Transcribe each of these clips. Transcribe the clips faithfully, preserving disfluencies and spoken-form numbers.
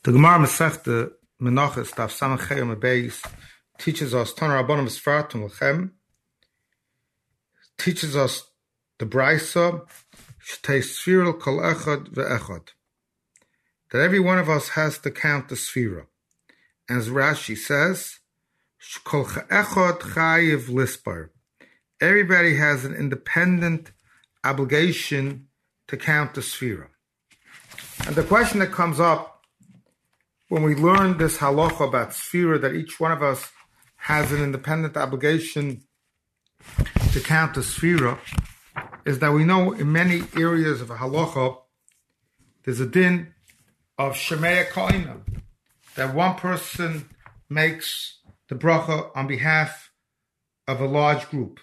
The Gemara Masechta Menachos Daf Samach Chayim Beis teaches us Taner Rabbanim Sfartum Lechem, teaches us the Brisa Shtei Sfiral Kol Echad VeEchad, that every one of us has to count the Sfira. As Rashi says, Kol Echad Chayiv Lispar. Everybody has an independent obligation to count the Sfira. And the question that comes up when we learn this halacha about Sfira, that each one of us has an independent obligation to count the Sfira, is that we know in many areas of a halacha, there's a din of Shemaya Koina, that one person makes the bracha on behalf of a large group.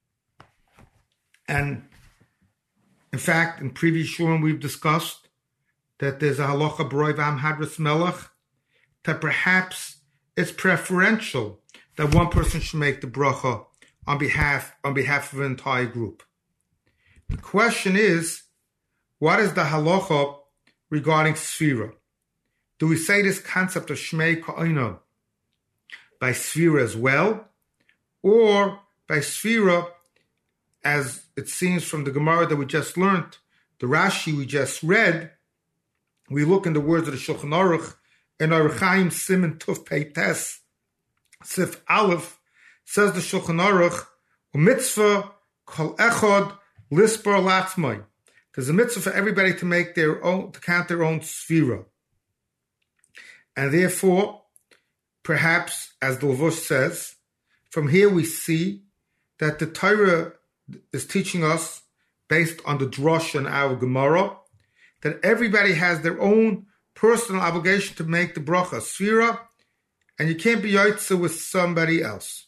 And in fact, in previous shurim we've discussed that there's a halacha b'roi v'am hadras melech, that perhaps it's preferential that one person should make the bracha on behalf on behalf of an entire group. The question is, what is the halacha regarding Sfira? Do we say this concept of Shmei Ka'ina by Sfira as well, or by Sfira, as it seems from the Gemara that we just learned, the Rashi we just read, we look in the words of the Shulchan Aruch, in Orach Chaim Siman Tuf Peites Sif Aleph, says the Shulchan Aruch, mitzvah kol echad lispar latzmai. There's a mitzvah for everybody to make their own, to count their own sfira. And therefore, perhaps, as the Levush says, from here we see that the Torah is teaching us, based on the Drush and our Gemara, that everybody has their own personal obligation to make the bracha sfira, and you can't be yotze with somebody else.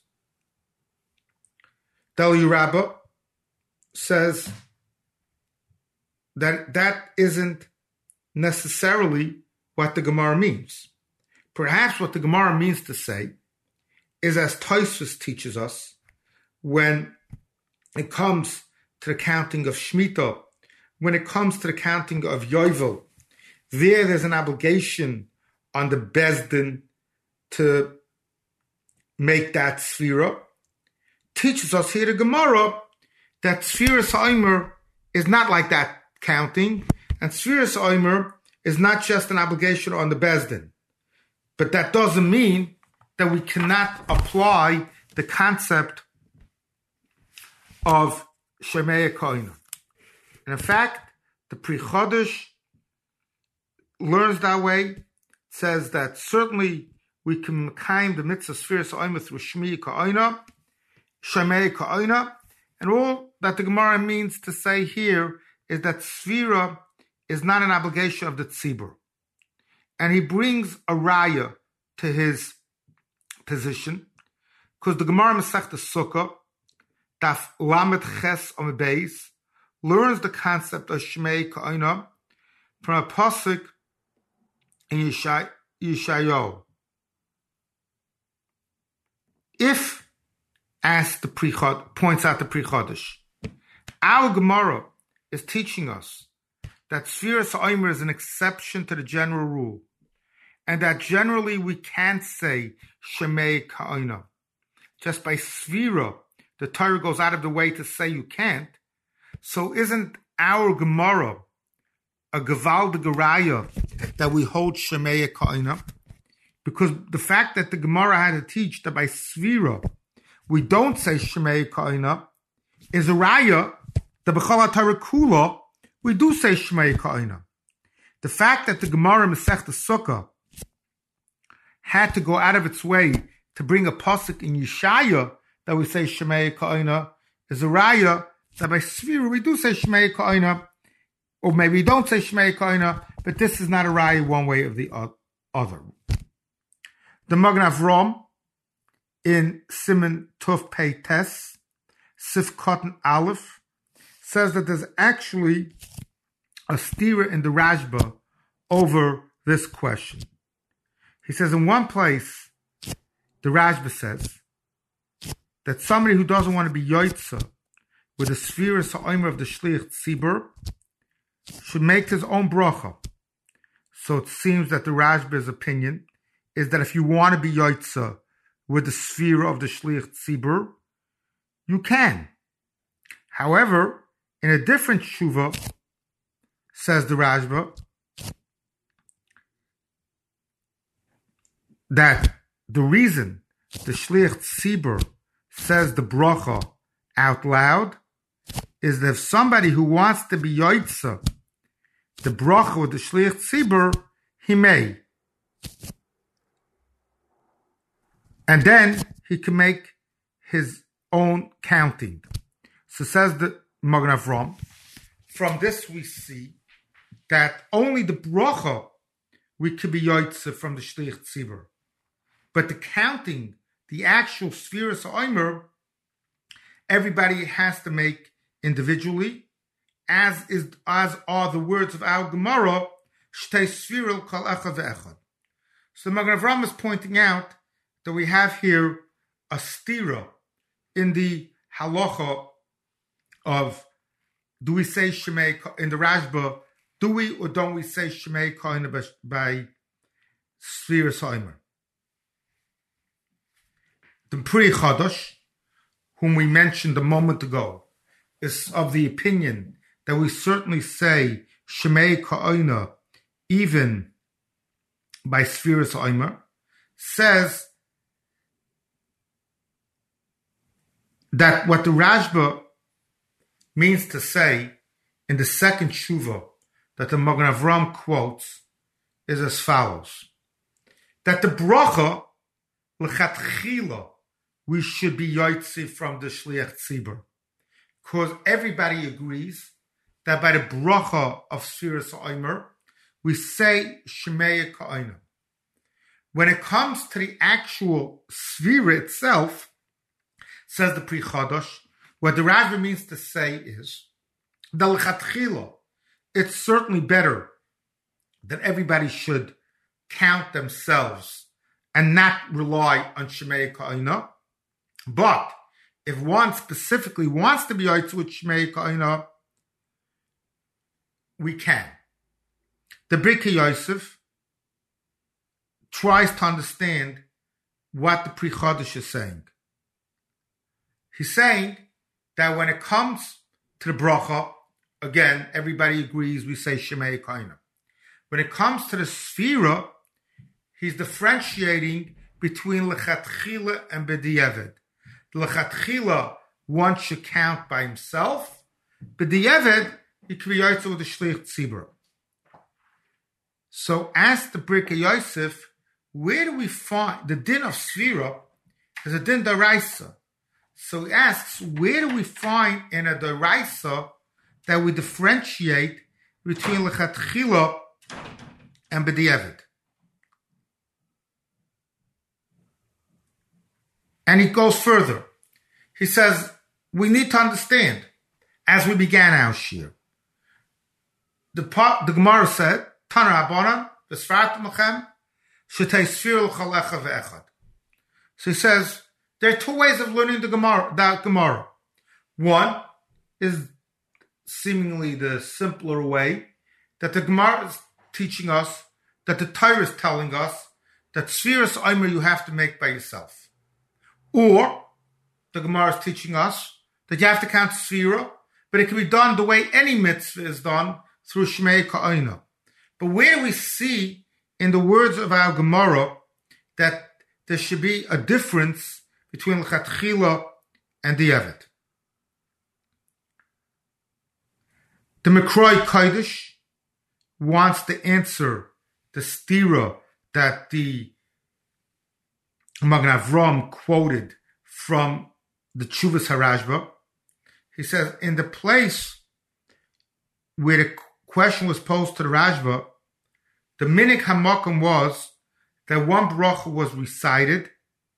Deli Rabbah says that that isn't necessarily what the Gemara means. Perhaps what the Gemara means to say is, as Tosfos teaches us, when it comes to the counting of Shemitah, when it comes to the counting of Yovel, there there's an obligation on the Bezdin to make that Sfira. Teaches us here the Gemara that Sfiras Omer is not like that counting, and Sfiras Omer is not just an obligation on the Bezdin. But that doesn't mean that we cannot apply the concept of Shemaya Koina. And in fact, the Pri Chodesh learns that way, says that certainly we can kind the mitzvah Sfiras Omer through Shmei Ka'ina, Shemei Ka'ina, and all that the Gemara means to say here is that Sfira is not an obligation of the Tzibur. And he brings a raya to his position, because the Gemara Masechta Sukkah, Daf Lamed Ches Amud Beis, learns the concept of Shmei Ka'ina from a pasuk in Yeshayahu. If, as the Pri Chodesh points out the Pri Chodesh, our Gemara is teaching us that Sfiras Omer is an exception to the general rule, and that generally we can't say Shemei Ka'ina. Just by Sfira, the Torah goes out of the way to say you can't. So isn't our Gemara a Gevaldige Raya that we hold Shemaya Ka'ina? Because the fact that the Gemara had to teach that by Sfira we don't say Shemaya Ka'ina is a Raya that B'chol HaTorah Kula we do say Shemaya Ka'ina. The fact that the Gemara Masechta Sukkah had to go out of its way to bring a pasuk in Yeshaya that we say Shemaya Ka'ina is a Raya that by Sfira we do say Shemaya Ka'ina, or maybe we don't say Shmei Ka'ina, but this is not a raya one way or the other. The Magen Avram in Siman Tuf Peites Sif Cotton Aleph says that there's actually a stira in the Rashba over this question. He says in one place, the Rashba says that somebody who doesn't want to be yotze with the Sfiras Omer of the Shliach Tzibur should make his own bracha. So it seems that the Rashba's opinion is that if you want to be Yoitza with the sphere of the Shliach Tzibur, you can. However, in a different tshuva, says the Rashba, that the reason the Shliach Tzibur says the bracha out loud is that if somebody who wants to be Yoitza, the bracha with the Shliach Tzibur, he may. And then he can make his own counting. So says the Magen Avraham, from this we see that only the bracha we could be Yoitza from the Shliach Tzibur. But the counting, the actual Sfiras Omer, everybody has to make individually, as is as are the words of our Gemara, Shtei Sfiril Kol Echad Ve'echad. So Magen Avraham is pointing out that we have here a stira in the halacha of, do we say Shemei, in the Rashba, do we or don't we say Shemei Kohen by, by Sfiras Omer? The Pri Chodosh, whom we mentioned a moment ago, is of the opinion that we certainly say Shemei Kohen even by Sfiras Omer, says that what the Rashba means to say in the second tshuva that the Magen Avraham quotes is as follows: that the bracha l'chatchila we should be yotzi from the Shliach Tzibur, because everybody agrees that by the bracha of Sfiras Omer we say Shemei Kohen. When it comes to the actual Sfira itself, says the Pri Chodosh, what the Rashba means to say is the l'chatchila, it's certainly better that everybody should count themselves and not rely on Shemei Kohen. But if one specifically wants to be Yoitz with Shemei Kohen, we can. The Birkei Yosef tries to understand what the Pri Chodosh is saying. He's saying that when it comes to the bracha, again, everybody agrees we say Shemei Kohen. When it comes to the Sfira, he's differentiating between Lechatchila and B'diavad. The Lechatchila, one should count by himself. B'diavad, he can be Yoitza with the Shliach Tzibur. So, ask the Birkei Yosef, where do we find the din of Sfira is a din d'oraisa? So he asks, where do we find in a d'oraisa that we differentiate between Lechatchila and B'diavad? And he goes further. He says, we need to understand, as we began our shir, the, the Gemara said, Tana Rabbanan, V'sfartum Lachem, Shetei Sfiril Chalecha Ve'echad. So he says, there are two ways of learning the Gemara, that Gemara. One is seemingly the simpler way, that the Gemara is teaching us, that the Torah is telling us, that Sfiras Omer you have to make by yourself. Or, the Gemara is teaching us that you have to count Sfira, but it can be done the way any mitzvah is done, through Shemei Kohen. But where do we see in the words of our Gemara that there should be a difference between L'chatchila and Diavad? The Mekroi Kodesh wants to answer the stira that the Magen Avraham quoted from the Tshuvas HaRashba. He says, in the place where the question was posed to the Rashba, the minik hamakom was that one bracha was recited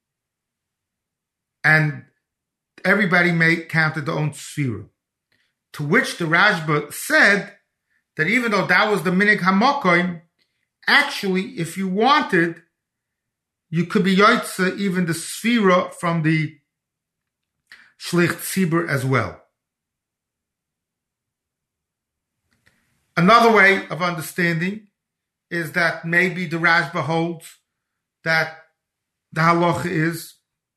and everybody made counted their own sfira. To which the Rashba said that even though that was the minik hamakom, actually, if you wanted, you could be yotze even the sfira from the Shliach Tzibur as well. Another way of understanding is that maybe the Rashba holds that the halacha is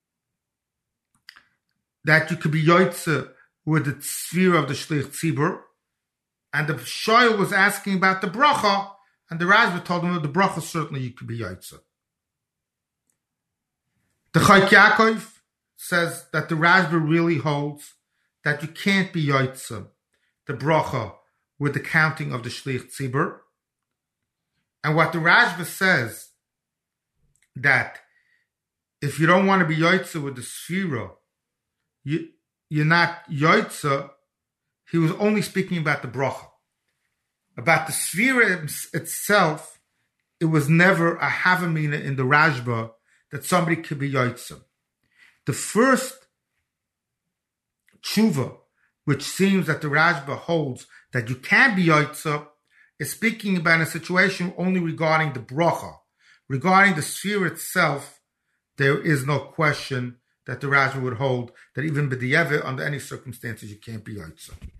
that you could be yotze with the sphere of the shlich tzibur, and the shoyl was asking about the bracha, and the Rashba told him that the bracha certainly you could be yotze. The Chayk Yaakov says that the Rashba really holds that you can't be yotze the bracha with the counting of the shlich tzibur. And what the Rashba says, that if you don't want to be yotze with the sphira, you, you're not yotze, he was only speaking about the bracha. About the sphira itself, it was never a havamina in the Rashba that somebody could be yotze. The first tshuva, which seems that the Rashba holds that you can be yotze, is speaking about a situation only regarding the bracha. Regarding the sphere itself, there is no question that the Rashba would hold that even b'di'evet, under any circumstances, you can't be yotze.